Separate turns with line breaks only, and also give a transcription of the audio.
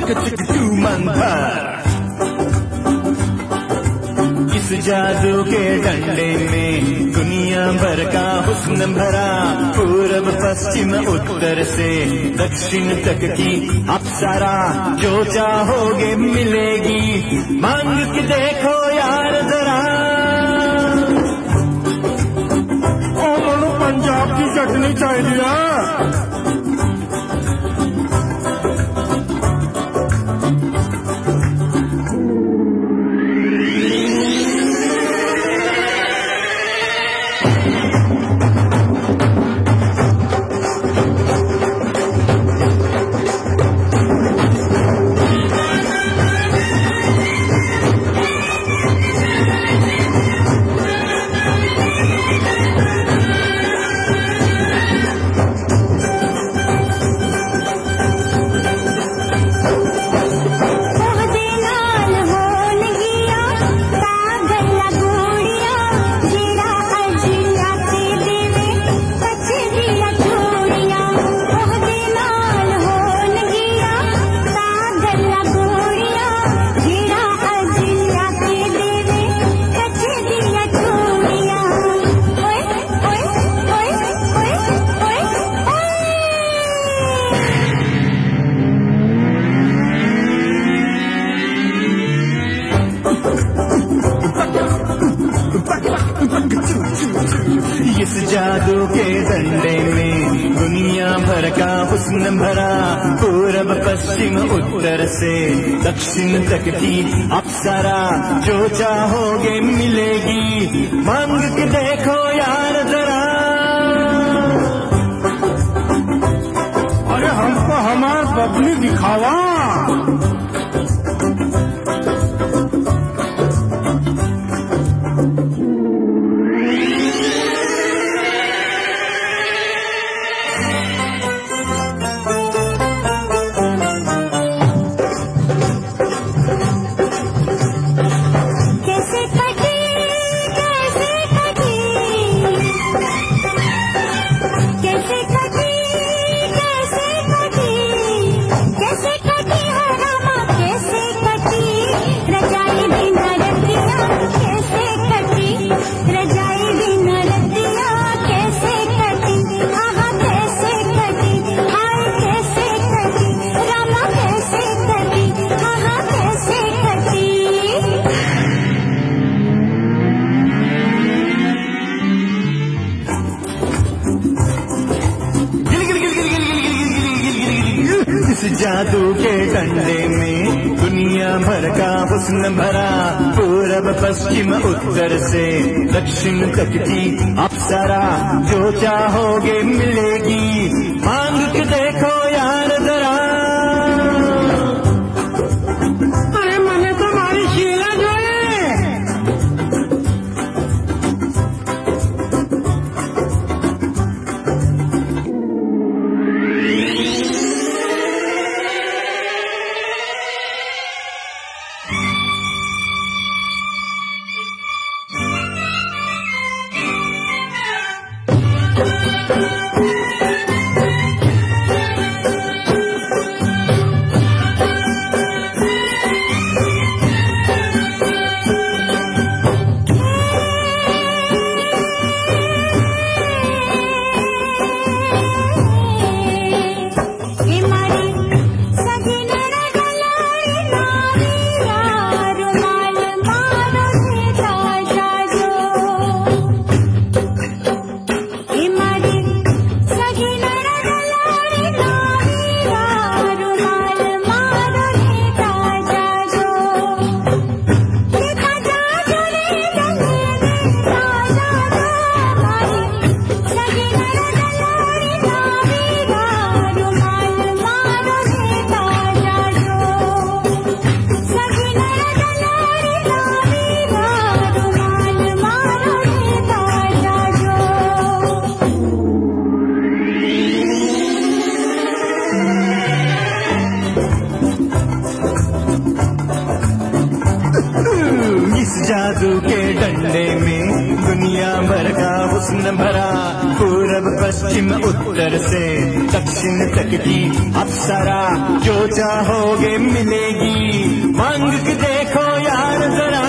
चिक तू मंथर। इस जादू के डंडे में दुनिया भर का हुस्न भरा, पूरब पश्चिम उत्तर से दक्षिण तक की अप्सरा, जो चाहोगे मिलेगी, मांग के देखो यार जरा।
पंजाब की चटनी चाहिए।
इस जादू के डंडे में दुनिया भर का हुस्न भरा, पूरब पश्चिम उत्तर से दक्षिण तक की अप्सरा, जो चाहोगे मिलेगी, मांग के देखो यार जरा।
अरे हमको हमार बबली दिखावा।
इस जादू के डंडे में दुनिया भर का हुस्न भरा, पूरब पश्चिम उत्तर से दक्षिण तक की अप्सरा, जो चाहोगे मिलेगी, मांग के देखो यार जरा।
अरे मैंने तो हमारी शीला जो है।
दुनिया भर का हुस्न भरा, पूरब पश्चिम उत्तर से दक्षिण तक की अप्सरा, जो चाहोगे मिलेगी, मांग के देखो यार जरा।